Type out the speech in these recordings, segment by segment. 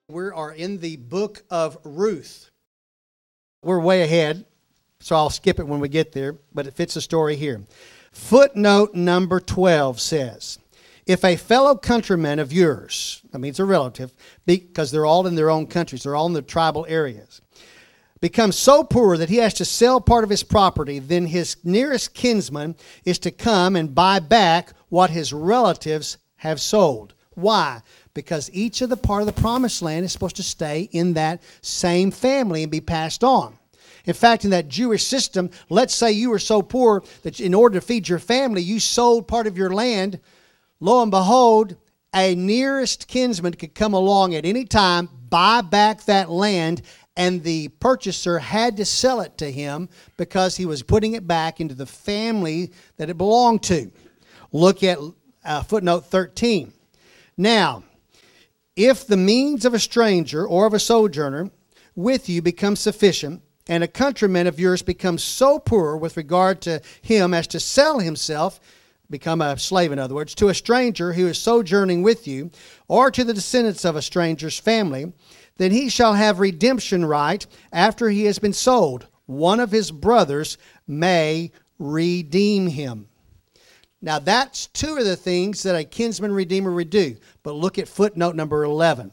We are in the book of Ruth. We're way ahead, so I'll skip it when we get there, but it fits the story here. Footnote number 12 says, if a fellow countryman of yours, that means a relative, because they're all in their own countries, they're all in the tribal areas, becomes so poor that he has to sell part of his property, then his nearest kinsman is to come and buy back what his relatives have sold. Why? Because each of the part of the promised land is supposed to stay in that same family and be passed on. In fact, in that Jewish system, let's say you were so poor that in order to feed your family, you sold part of your land. Lo and behold, a nearest kinsman could come along at any time, buy back that land, and the purchaser had to sell it to him because he was putting it back into the family that it belonged to. Look at footnote 13. Now, if the means of a stranger or of a sojourner with you becomes sufficient, and a countryman of yours becomes so poor with regard to him as to sell himself, become a slave in other words, to a stranger who is sojourning with you, or to the descendants of a stranger's family, then he shall have redemption right after he has been sold. One of his brothers may redeem him. Now that's two of the things that a kinsman redeemer would do. But look at footnote number 11.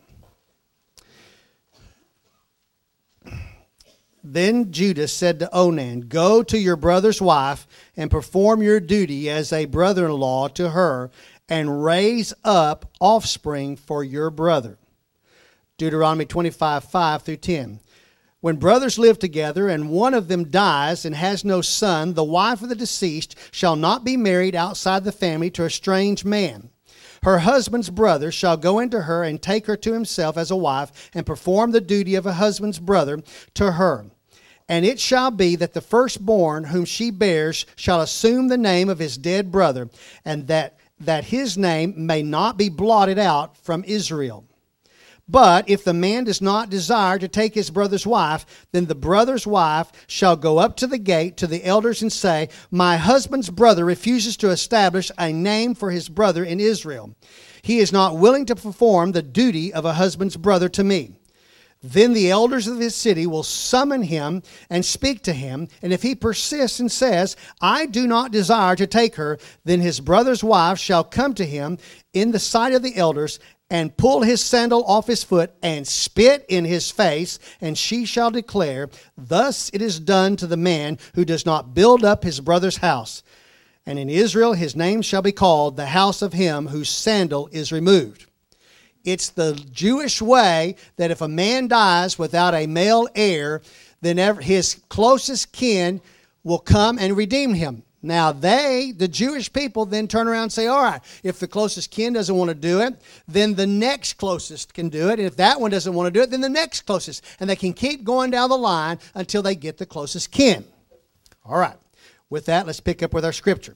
Then Judah said to Onan, go to your brother's wife and perform your duty as a brother-in-law to her and raise up offspring for your brother. Deuteronomy 25:5-10. When brothers live together and one of them dies and has no son, the wife of the deceased shall not be married outside the family to a strange man. Her husband's brother shall go into her and take her to himself as a wife and perform the duty of a husband's brother to her. And it shall be that the firstborn whom she bears shall assume the name of his dead brother, and that his name may not be blotted out from Israel. But if the man does not desire to take his brother's wife, then the brother's wife shall go up to the gate to the elders and say, my husband's brother refuses to establish a name for his brother in Israel. He is not willing to perform the duty of a husband's brother to me. Then the elders of his city will summon him and speak to him. And if he persists and says, I do not desire to take her, then his brother's wife shall come to him in the sight of the elders and pull his sandal off his foot and spit in his face, and she shall declare, thus it is done to the man who does not build up his brother's house. And in Israel his name shall be called the house of him whose sandal is removed. It's the Jewish way that if a man dies without a male heir, then his closest kin will come and redeem him. Now the Jewish people, then turn around and say, all right, if the closest kin doesn't want to do it, then the next closest can do it. And if that one doesn't want to do it, then the next closest. And they can keep going down the line until they get the closest kin. All right. With that, let's pick up with our scripture.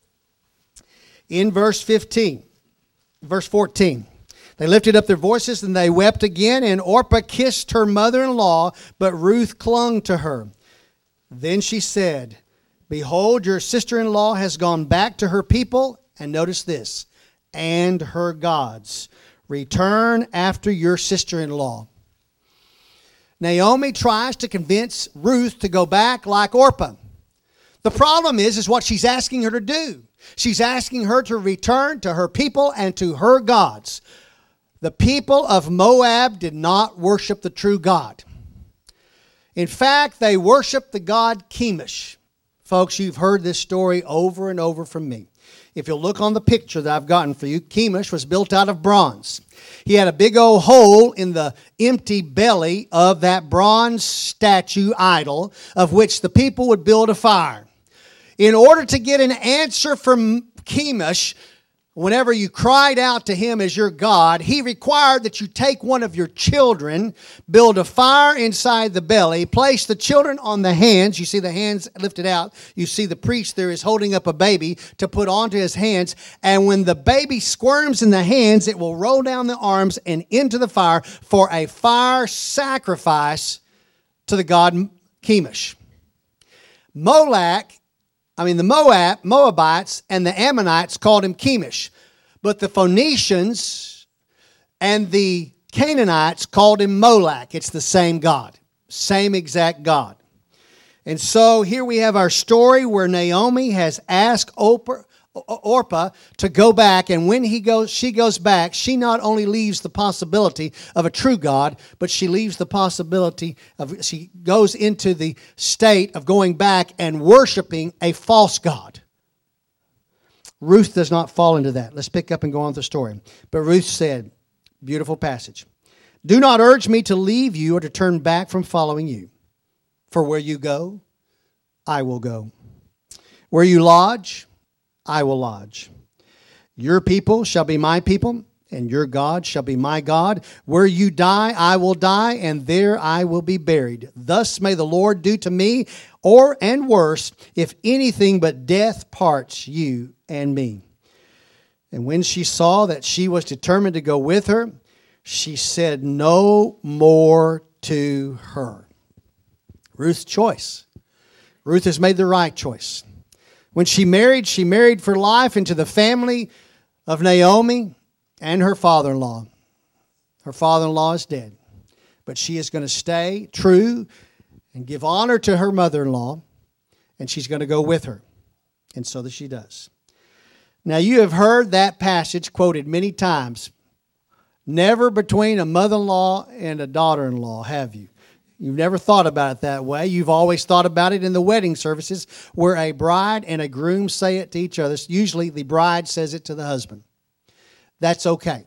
In verse 14, they lifted up their voices and they wept again, and Orpah kissed her mother-in-law, but Ruth clung to her. Then she said, behold, your sister-in-law has gone back to her people, and notice this, and her gods. Return after your sister-in-law. Naomi tries to convince Ruth to go back like Orpah. The problem is what she's asking her to do. She's asking her to return to her people and to her gods. The people of Moab did not worship the true God. In fact, they worshiped the god Chemosh. Folks, you've heard this story over and over from me. If you'll look on the picture that I've gotten for you, Chemosh was built out of bronze. He had a big old hole in the empty belly of that bronze statue idol, of which the people would build a fire. In order to get an answer from Chemosh, whenever you cried out to him as your God, he required that you take one of your children, build a fire inside the belly, place the children on the hands. You see the hands lifted out. You see the priest there is holding up a baby to put onto his hands. And when the baby squirms in the hands, it will roll down the arms and into the fire for a fire sacrifice to the god Chemosh. The Moabites and the Ammonites called him Chemosh. But the Phoenicians and the Canaanites called him Moloch. It's the same God, same exact God. And so here we have our story where Naomi has asked Orpah to go back, and when she goes back, she not only leaves the possibility of a true God, but she leaves the possibility of, she goes into the state of going back and worshiping a false God. Ruth does not fall into that. Let's pick up and go on with the story. But Ruth said, beautiful passage, "Do not urge me to leave you or to turn back from following you. For where you go, I will go. Where you lodge, I will lodge. Your people shall be my people, and your God shall be my God. Where you die, I will die, and there I will be buried. Thus may the Lord do to me, and worse, if anything but death parts you and me." And when she saw that she was determined to go with her, she said no more to her. Ruth's choice. Ruth has made the right choice. When she married for life into the family of Naomi and her father-in-law. Her father-in-law is dead, but she is going to stay true and give honor to her mother-in-law, and she's going to go with her. And so that she does. Now you have heard that passage quoted many times. Never between a mother-in-law and a daughter-in-law, have you? You've never thought about it that way. You've always thought about it in the wedding services where a bride and a groom say it to each other. Usually the bride says it to the husband. That's okay.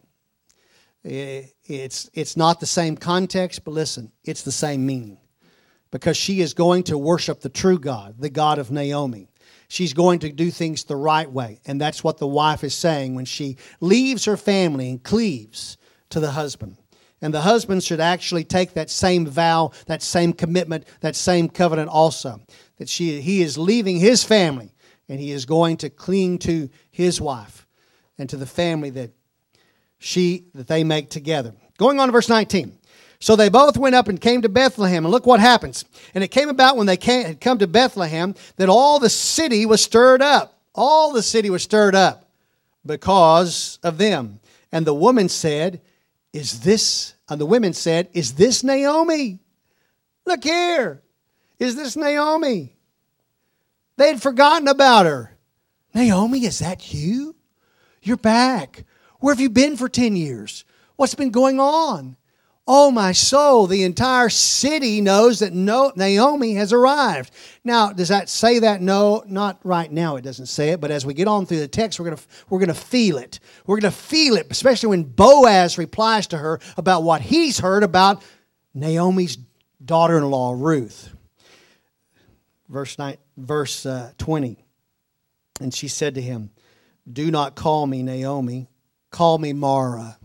It's not the same context, but listen, it's the same meaning. Because she is going to worship the true God, the God of Naomi. She's going to do things the right way. And that's what the wife is saying when she leaves her family and cleaves to the husband. And the husband should actually take that same vow, that same commitment, that same covenant also. That he is leaving his family and he is going to cling to his wife and to the family that they make together. Going on to verse 19. "So they both went up and came to Bethlehem." And look what happens. "And it came about when they had come to Bethlehem that all the city was stirred up." All the city was stirred up because of them. And the women said, "Is this Naomi? Look here. Is this Naomi?" They had forgotten about her. "Naomi, is that you? You're back. Where have you been for 10 years? What's been going on?" Oh, my soul, the entire city knows that Naomi has arrived. Now, does that say that? No, not right now. It doesn't say it. But as we get on through the text, we're going to feel it. We're going to feel it, especially when Boaz replies to her about what he's heard about Naomi's daughter-in-law, Ruth. Verse 20. "And she said to him, 'Do not call me Naomi. Call me Mara.'"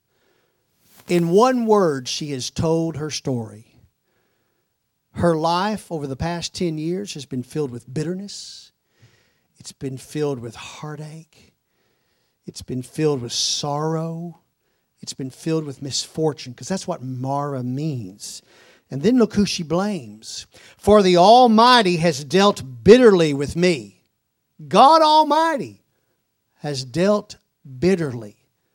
In one word, she has told her story. Her life over the past 10 years has been filled with bitterness. It's been filled with heartache. It's been filled with sorrow. It's been filled with misfortune, because that's what Mara means. And then look who she blames. "For the Almighty has dealt bitterly with me." God Almighty has dealt bitterly.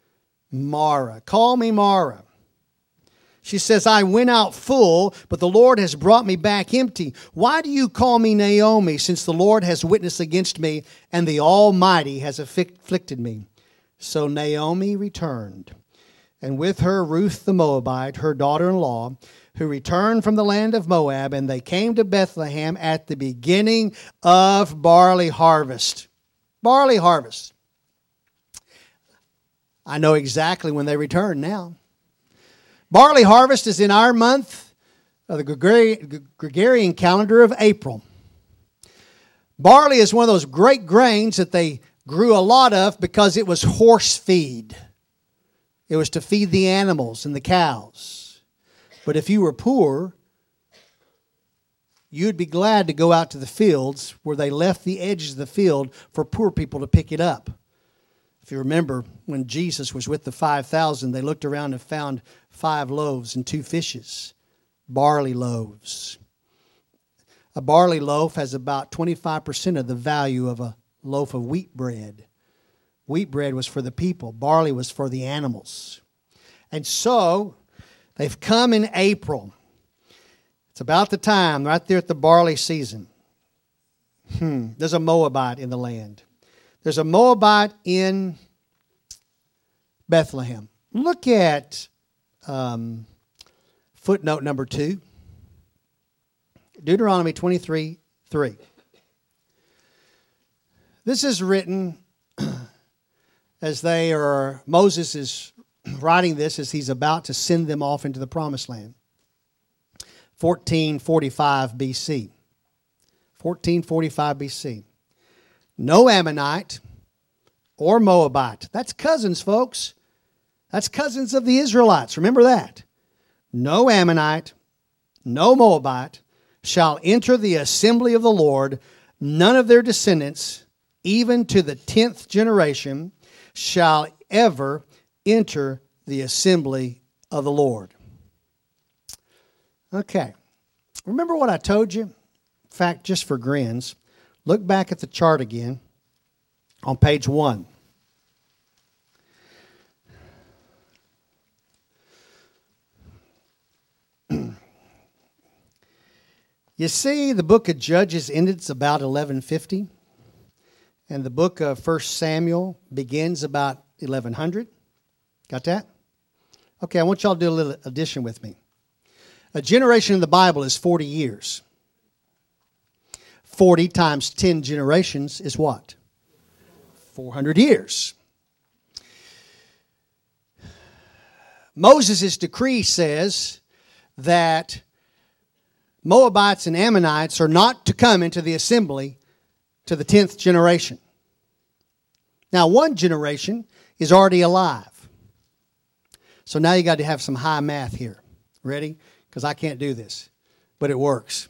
Mara. Call me Mara. She says, "I went out full, but the Lord has brought me back empty. Why do you call me Naomi, since the Lord has witnessed against me, and the Almighty has afflicted me?" So Naomi returned, and with her Ruth the Moabite, her daughter-in-law, who returned from the land of Moab, and they came to Bethlehem at the beginning of barley harvest. Barley harvest. I know exactly when they return now. Barley harvest is in our month of the Gregorian calendar of April. Barley is one of those great grains that they grew a lot of because it was horse feed. It was to feed the animals and the cows. But if you were poor, you'd be glad to go out to the fields where they left the edges of the field for poor people to pick it up. If you remember, when Jesus was with the 5,000, they looked around and found 5 loaves and 2 fishes, barley loaves. A barley loaf has about 25% of the value of a loaf of wheat bread. Wheat bread was for the people. Barley was for the animals. And so, They've come in April. It's about the time, right there at the barley season. There's a Moabite in the land. There's a Moabite in Bethlehem. Look at footnote number 2. Deuteronomy 23:3. This is written as Moses is writing this as he's about to send them off into the promised land. 1445 BC. 1445 BC. No Ammonite or Moabite. That's cousins, folks. That's cousins of the Israelites. Remember that. No Ammonite, no Moabite shall enter the assembly of the Lord. None of their descendants, even to the 10th generation, shall ever enter the assembly of the Lord. Okay. Remember what I told you? In fact, just for grins, look back at the chart again on page 1. You see, the book of Judges ended about 1150, and the book of 1 Samuel begins about 1100. Got that? Okay, I want y'all to do a little addition with me. A generation in the Bible is 40 years. 40 times 10 generations is what? 400 years. Moses' decree says that Moabites and Ammonites are not to come into the assembly to the 10th generation. Now, one generation is already alive. So now you got to have some high math here. Ready? Because I can't do this, but it works.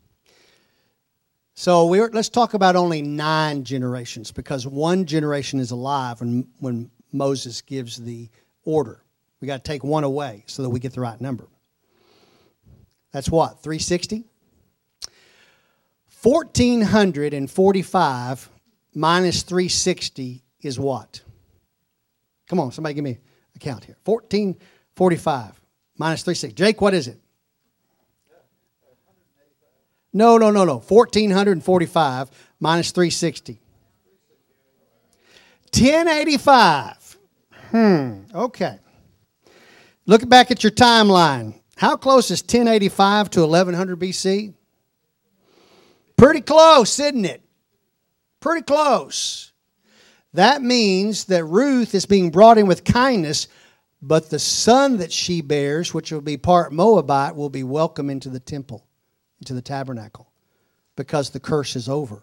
So let's talk about only 9 generations, because one generation is alive when Moses gives the order. We got to take one away so that we get the right number. That's what? 360? 1445 minus 360 is what? Come on, somebody give me a count here. 1445 minus 360. Jake, what is it? No. 1445 minus 360. 1085. Okay. Look back at your timeline. How close is 1085 to 1100 BC? Pretty close, isn't it? Pretty close. That means that Ruth is being brought in with kindness, but the son that she bears, which will be part Moabite, will be welcome into the temple, into the tabernacle, because the curse is over.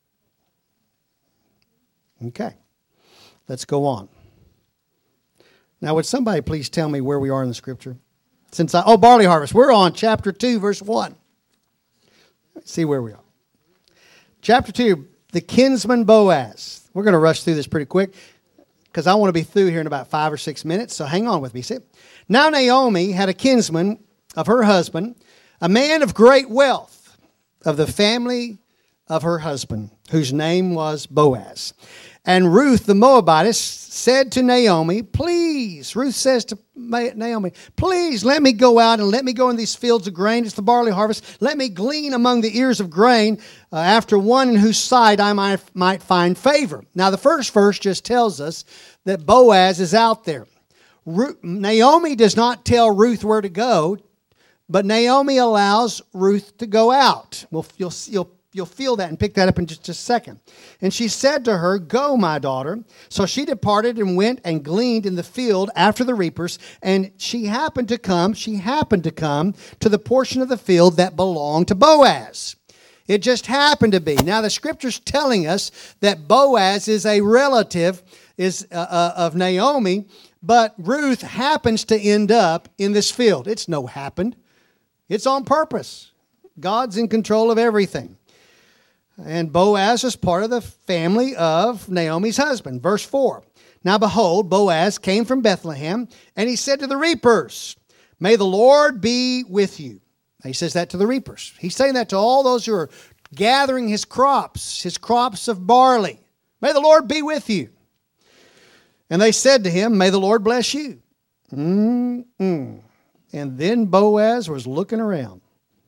Okay, let's go on. Now, would somebody please tell me where we are in the scripture? Barley harvest. We're on chapter 2, verse 1. Let's see where we are. Chapter 2, the kinsman Boaz. We're going to rush through this pretty quick because I want to be through here in about 5 or 6 minutes, so hang on with me. See? Now Naomi had a kinsman of her husband, a man of great wealth, of the family of her husband, whose name was Boaz. And Ruth the Moabitess said to Naomi, please, Ruth says to Naomi, please let me go out and let me go in these fields of grain. It's the barley harvest. Let me glean among the ears of grain after one in whose sight I might find favor. Now the first verse just tells us that Boaz is out there. Naomi does not tell Ruth where to go, but Naomi allows Ruth to go out. You'll feel that and pick that up in just a second. And she said to her, go, my daughter. So she departed and went and gleaned in the field after the reapers. And she happened to come to the portion of the field that belonged to Boaz. It just happened to be. Now the scripture's telling us that Boaz is a relative of Naomi, but Ruth happens to end up in this field. It's no happened. It's on purpose. God's in control of everything. And Boaz is part of the family of Naomi's husband. Verse 4. Now behold, Boaz came from Bethlehem, and he said to the reapers, may the Lord be with you. Now he says that to the reapers. He's saying that to all those who are gathering his crops of barley. May the Lord be with you. And they said to him, may the Lord bless you. And then Boaz was looking around.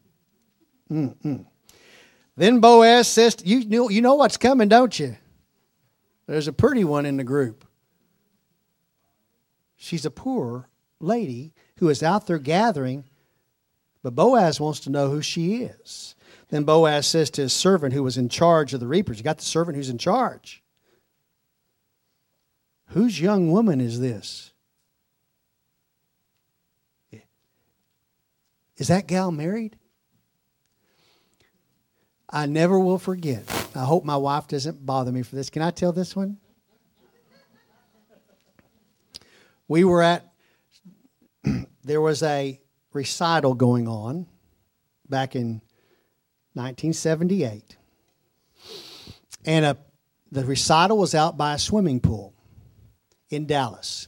Then Boaz says, you know what's coming, don't you? There's a pretty one in the group. She's a poor lady who is out there gathering, but Boaz wants to know who she is. Then Boaz says to his servant who was in charge of the reapers, you got the servant who's in charge. Whose young woman is this? Is that gal married? I never will forget. I hope my wife doesn't bother me for this. Can I tell this one? We were there was a recital going on back in 1978. And the recital was out by a swimming pool in Dallas.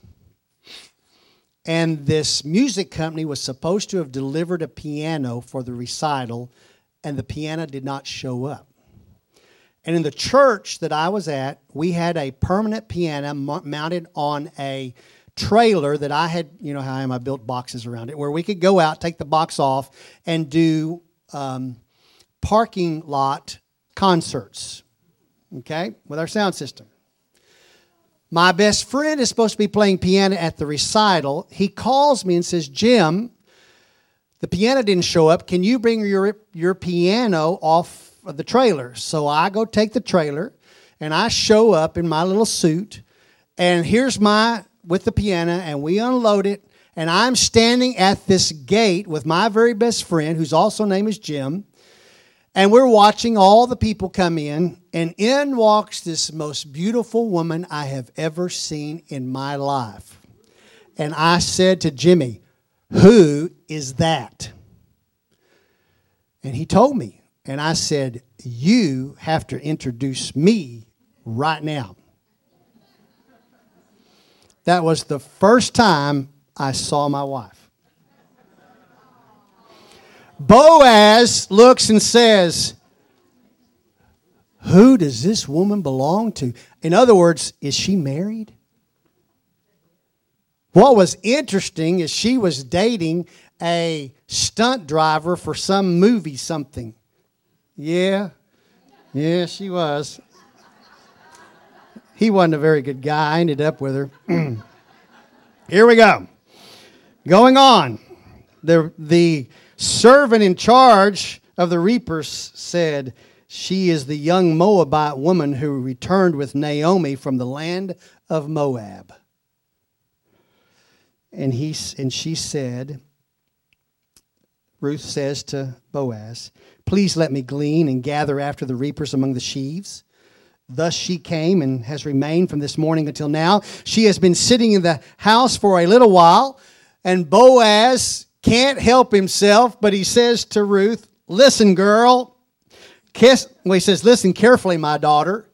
And this music company was supposed to have delivered a piano for the recital, and the piano did not show up. And in the church that I was at, we had a permanent piano mounted on a trailer that I had, you know how I built boxes around it, where we could go out, take the box off, and do parking lot concerts, okay, with our sound system. My best friend is supposed to be playing piano at the recital. He calls me and says, Jim, the piano didn't show up. Can you bring your piano off of the trailer? So I go take the trailer, and I show up in my little suit, and here's with the piano, and we unload it, and I'm standing at this gate with my very best friend, whose also name is Jim, and we're watching all the people come in, and in walks this most beautiful woman I have ever seen in my life. And I said to Jimmy, who is that? And he told me, and I said, you have to introduce me right now. That was the first time I saw my wife. Boaz looks and says, who does this woman belong to? In other words, is she married? What was interesting is she was dating a stunt driver for some movie something. Yeah, she was. He wasn't a very good guy. I ended up with her. Here we go. Going on. The servant in charge of the reapers said, she is the young Moabite woman who returned with Naomi from the land of Moab. And she said, Ruth says to Boaz, please let me glean and gather after the reapers among the sheaves. Thus she came and has remained from this morning until now. She has been sitting in the house for a little while, and Boaz can't help himself, but he says to Ruth, listen, girl. He says, listen carefully, my daughter.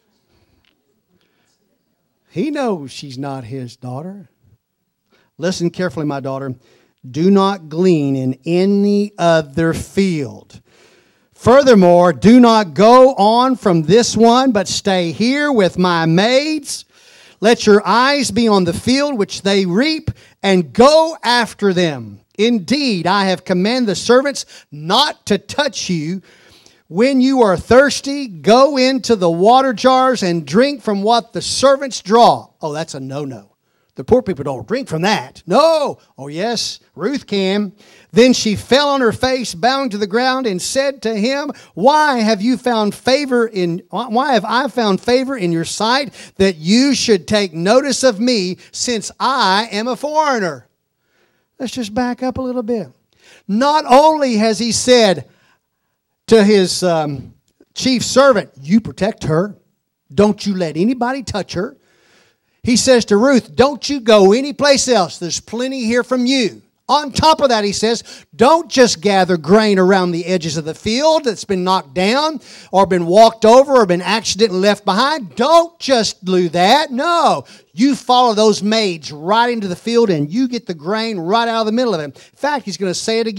He knows she's not his daughter. Listen carefully, my daughter. Do not glean in any other field. Furthermore, do not go on from this one, but stay here with my maids. Let your eyes be on the field which they reap, and go after them. Indeed, I have commanded the servants not to touch you. When you are thirsty, go into the water jars and drink from what the servants draw. Oh, that's a no-no. The poor people don't drink from that. No. Oh, yes, Ruth can. Then she fell on her face, bowing to the ground, and said to him, why have I found favor in your sight that you should take notice of me, since I am a foreigner? Let's just back up a little bit. Not only has he said to his chief servant, you protect her. Don't you let anybody touch her. He says to Ruth, don't you go anyplace else. There's plenty here from you. On top of that, he says, don't just gather grain around the edges of the field that's been knocked down or been walked over or been accidentally left behind. Don't just do that. No, you follow those maids right into the field and you get the grain right out of the middle of it. In fact, he's going to say it again.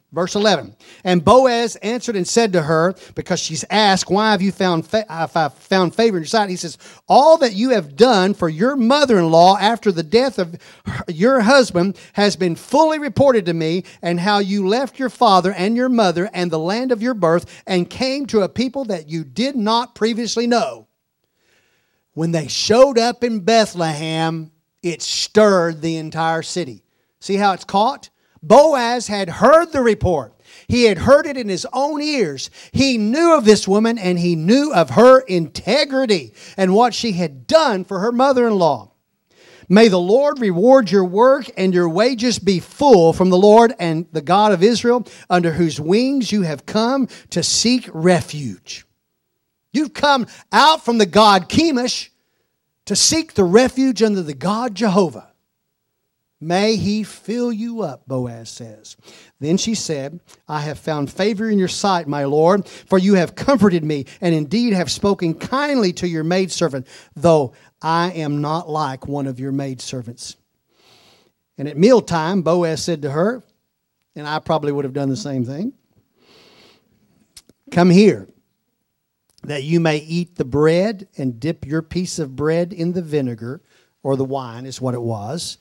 Verse 11, and Boaz answered and said to her, because she's asked, why have you found favor in your sight? He says, all that you have done for your mother-in-law after the death of your husband has been fully reported to me, and how you left your father and your mother and the land of your birth and came to a people that you did not previously know. When they showed up in Bethlehem, it stirred the entire city. See how it's caught? Boaz had heard the report. He had heard it in his own ears. He knew of this woman, and he knew of her integrity and what she had done for her mother-in-law. May the Lord reward your work and your wages be full from the Lord and the God of Israel, under whose wings you have come to seek refuge. You've come out from the god Chemosh to seek the refuge under the God Jehovah. May he fill you up, Boaz says. Then she said, I have found favor in your sight, my Lord, for you have comforted me, and indeed have spoken kindly to your maidservant, though I am not like one of your maidservants. And at mealtime, Boaz said to her, and I probably would have done the same thing, come here, that you may eat the bread and dip your piece of bread in the vinegar, or the wine is what it was.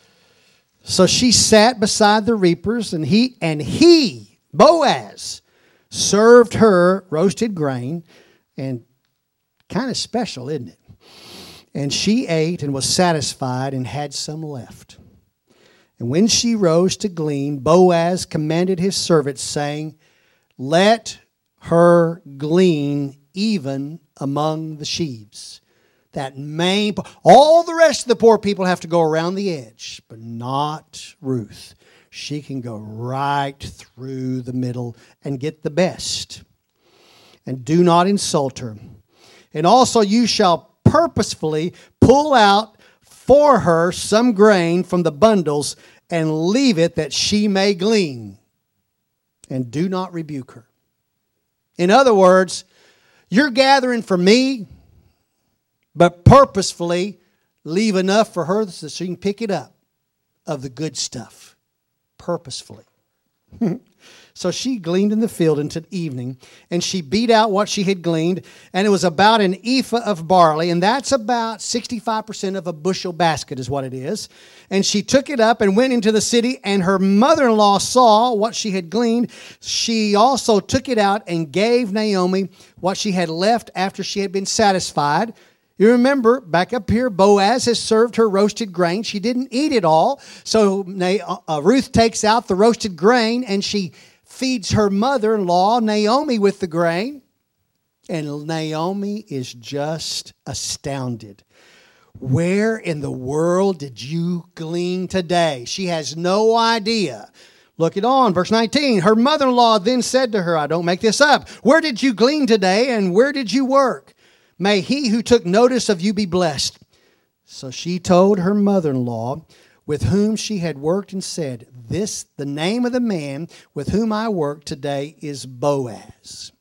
So she sat beside the reapers, and he, Boaz, served her roasted grain, and kind of special, isn't it? And she ate and was satisfied and had some left. And when she rose to glean, Boaz commanded his servants, saying, let her glean even among the sheaves. All the rest of the poor people have to go around the edge, but not Ruth. She can go right through the middle and get the best. And do not insult her. And also you shall purposefully pull out for her some grain from the bundles and leave it that she may glean. And do not rebuke her. In other words, you're gathering for me, but purposefully leave enough for her so she can pick it up of the good stuff. Purposefully. So she gleaned in the field until evening, and she beat out what she had gleaned, and it was about an ephah of barley, and that's about 65% of a bushel basket is what it is. And she took it up and went into the city, and her mother-in-law saw what she had gleaned. She also took it out and gave Naomi what she had left after she had been satisfied. You remember, back up here, Boaz has served her roasted grain. She didn't eat it all. So Ruth takes out the roasted grain and she feeds her mother-in-law, Naomi, with the grain. And Naomi is just astounded. Where in the world did you glean today? She has no idea. Look it on, verse 19. Her mother-in-law then said to her, I don't make this up, where did you glean today and where did you work? May he who took notice of you be blessed. So she told her mother-in-law with whom she had worked and said, the name of the man with whom I work today is Boaz.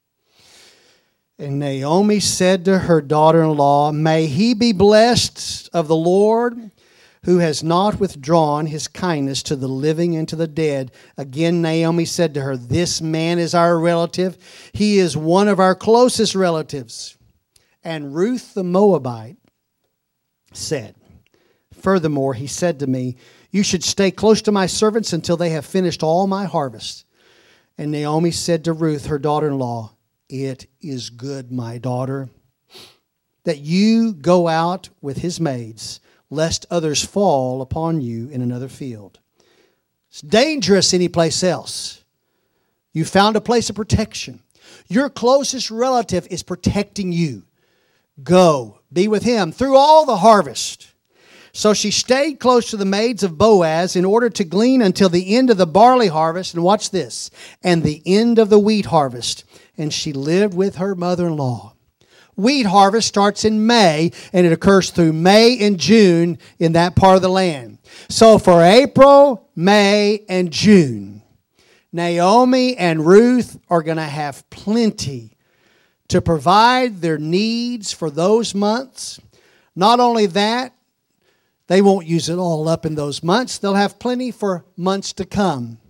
And Naomi said to her daughter-in-law, may he be blessed of the Lord, who has not withdrawn his kindness to the living and to the dead. Again, Naomi said to her, this man is our relative. He is one of our closest relatives. And Ruth the Moabite said, furthermore, he said to me, you should stay close to my servants until they have finished all my harvest. And Naomi said to Ruth, her daughter-in-law, it is good, my daughter, that you go out with his maids, lest others fall upon you in another field. It's dangerous anyplace else. You found a place of protection. Your closest relative is protecting you. Go, be with him through all the harvest. So she stayed close to the maids of Boaz in order to glean until the end of the barley harvest. And watch this. And the end of the wheat harvest. And she lived with her mother-in-law. Wheat harvest starts in May, and it occurs through May and June in that part of the land. So for April, May, and June, Naomi and Ruth are going to have plenty to provide their needs for those months. Not only that, they won't use it all up in those months. They'll have plenty for months to come.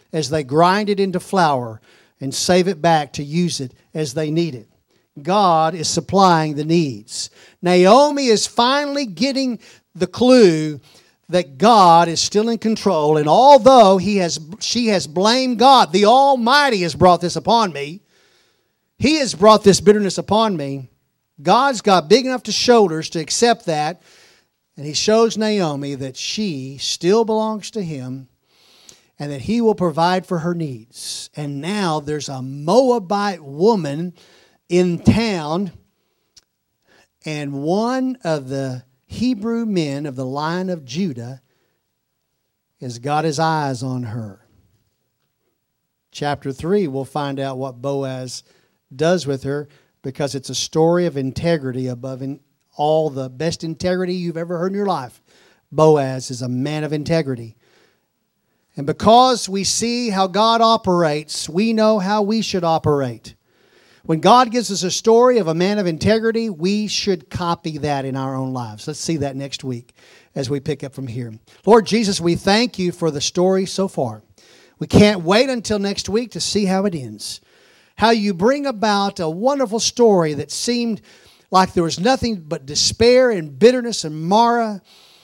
as they grind it into flour and save it back to use it as they need it. God is supplying the needs. Naomi is finally getting the clue that God is still in control, and although she has blamed God, the Almighty has brought this upon me. He has brought this bitterness upon me. God's got big enough shoulders to accept that, and He shows Naomi that she still belongs to Him and that He will provide for her needs. And now there's a Moabite woman in town, and one of the Hebrew men of the line of Judah has got his eyes on her. Chapter 3, we'll find out what Boaz does with her, because it's a story of integrity above all the best integrity you've ever heard in your life. Boaz is a man of integrity. And because we see how God operates, we know how we should operate. When God gives us a story of a man of integrity, we should copy that in our own lives. Let's see that next week as we pick up from here. Lord Jesus, we thank You for the story so far. We can't wait until next week to see how it ends. How You bring about a wonderful story that seemed like there was nothing but despair and bitterness and Mara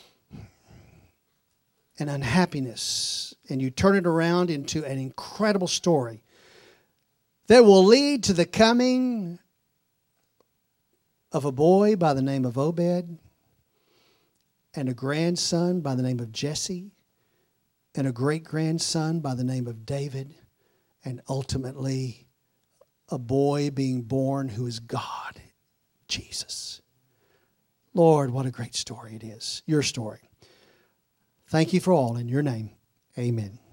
and unhappiness. And You turn it around into an incredible story that will lead to the coming of a boy by the name of Obed, and a grandson by the name of Jesse, and a great-grandson by the name of David, and ultimately a boy being born who is God, Jesus. Lord, what a great story it is, Your story. Thank You for all in Your name. Amen.